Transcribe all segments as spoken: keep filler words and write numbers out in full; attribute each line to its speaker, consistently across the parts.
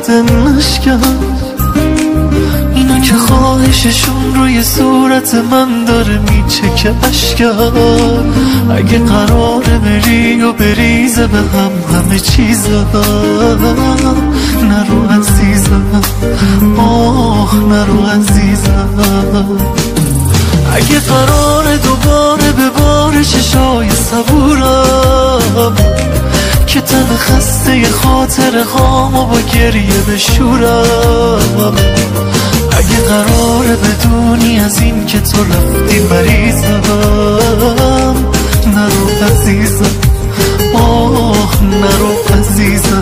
Speaker 1: قد نشکن، اینا که خواهششون روی صورت من داره میچکه اشکم. اگه قراره بری و بریزه به هم همه چیزم، نرو عزیزم، آه نرو عزیزم. اگه قراره دوباره به بار چشای صبورم که تن خسته خاطر هامو با گریه بشورم، اگه قراره بدونی از این که تو رفتی مریضم، نرو عزیزم، آه نرو عزیزم.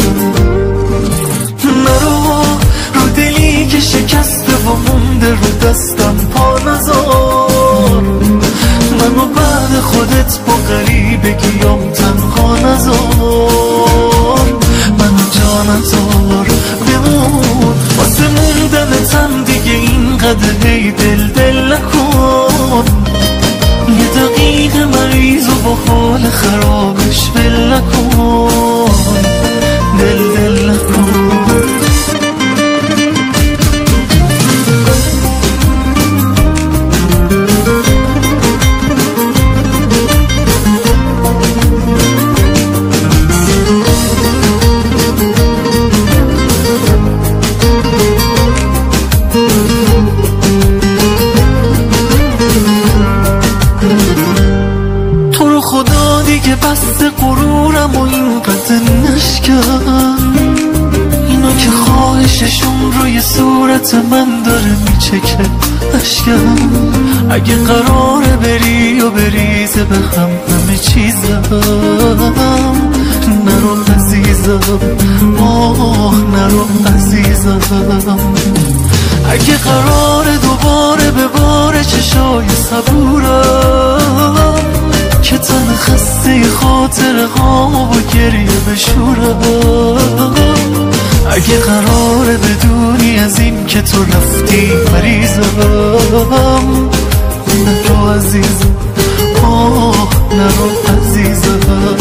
Speaker 1: نرو رو دلی که شکسته و مونده رو دستم پا نذار، منو بعد خودت با غریبگیام تنها نذار، منو جا نذار بمون واسه موندنتم دیگه اینقدر هی دل دل نکن. یه دقیقه مریض و با حال خرابش ول نکن، دل دل نکن. خدا دیگه بست غرورم و اینقدر نشکن، اینا که خواهششون روی صورت من داره میچکه اشکم. اگه قراره بری و بریزه به هم همه چیزم، نرو عزیزم، آه نرو عزیزم. اگه قراره دوباره به بار چشای صبورم که تن خسته خاطر هامو با گریه بشورم، اگه قراره بدونی از این که تو رفتی مریضم، نرو عزیزم، آه نرو عزیزم.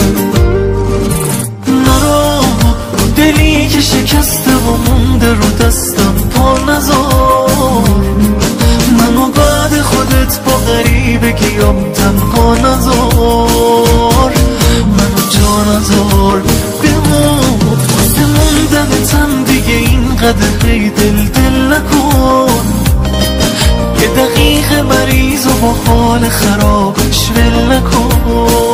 Speaker 1: نرو رو دلی که شکسته و مونده رو دستم پا نذار، منو بعد خودت با غریبگیام تنها نذار، منو جا نذار بمون واسه موندنتم دیگه اینقدر هی دل دل نکن. یه دقیقه مریض و با حال خرابش ول نکن.